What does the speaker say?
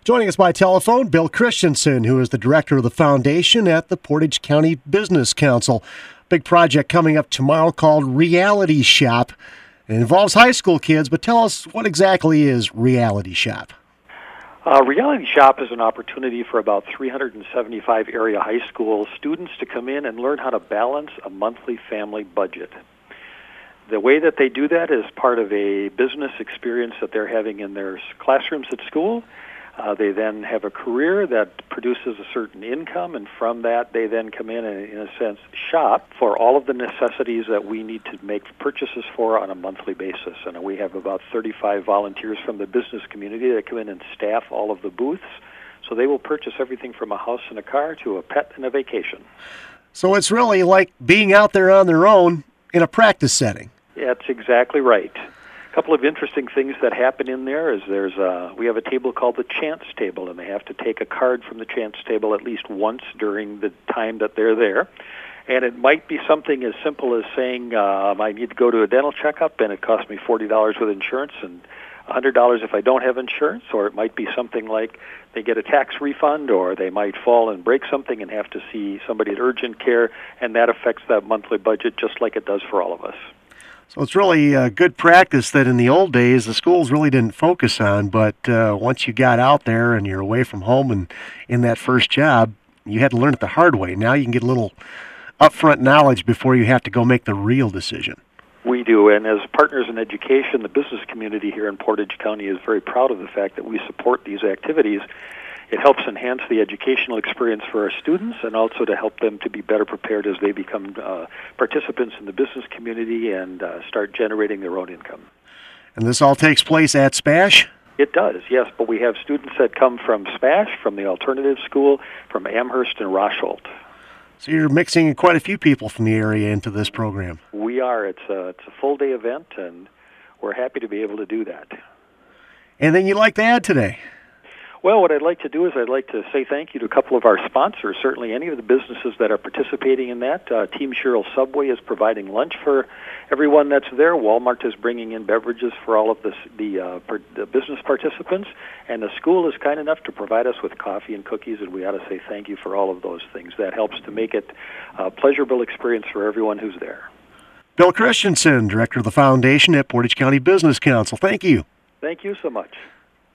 Joining us by telephone, Bill Christensen, who is the director of the foundation at the Portage County Business Council. Big project coming up tomorrow called Reality Shop. It involves high school kids, but tell us, what exactly is Reality Shop? Reality Shop is an opportunity for about 375 area high school students to come in and learn how to balance a monthly family budget. The way that they do that is part of a business experience that they're having in their classrooms at school. They then have a career that produces a certain income, and from that they then come in and, in a sense, shop for all of the necessities that we need to make purchases for on a monthly basis. And we have about 35 volunteers from the business community that come in and staff all of the booths. So they will purchase everything from a house and a car to a pet and a vacation. So it's really like being out there on their own in a practice setting. That's exactly right. A couple of interesting things that happen in there is we have a table called the chance table, and they have to take a card from the chance table at least once during the time that they're there. And it might be something as simple as saying, I need to go to a dental checkup, and it costs me $40 with insurance and $100 if I don't have insurance. Or it might be something like they get a tax refund, or they might fall and break something and have to see somebody at urgent care, and that affects that monthly budget just like it does for all of us. So it's really a good practice that in the old days the schools really didn't focus on, but once you got out there and you're away from home and in that first job, you had to learn it the hard way. Now you can get a little upfront knowledge before you have to go make the real decision. We do, and as partners in education, the business community here in Portage County is very proud of the fact that we support these activities. It helps enhance the educational experience for our students, and also to help them to be better prepared as they become participants in the business community and start generating their own income. And this all takes place at SPASH? It does, yes, but we have students that come from SPASH, from the alternative school, from Amherst and Rosholt. So you're mixing quite a few people from the area into this program. We are. It's a full-day event, and we're happy to be able to do that. Anything you'd like to add today? Well, what I'd like to do is I'd like to say thank you to a couple of our sponsors, certainly any of the businesses that are participating in that. Team Sherrill Subway is providing lunch for everyone that's there. Walmart is bringing in beverages for all of the business participants. And the school is kind enough to provide us with coffee and cookies, and we ought to say thank you for all of those things. That helps to make it a pleasurable experience for everyone who's there. Bill Christensen, Director of the Foundation at Portage County Business Council. Thank you. Thank you so much.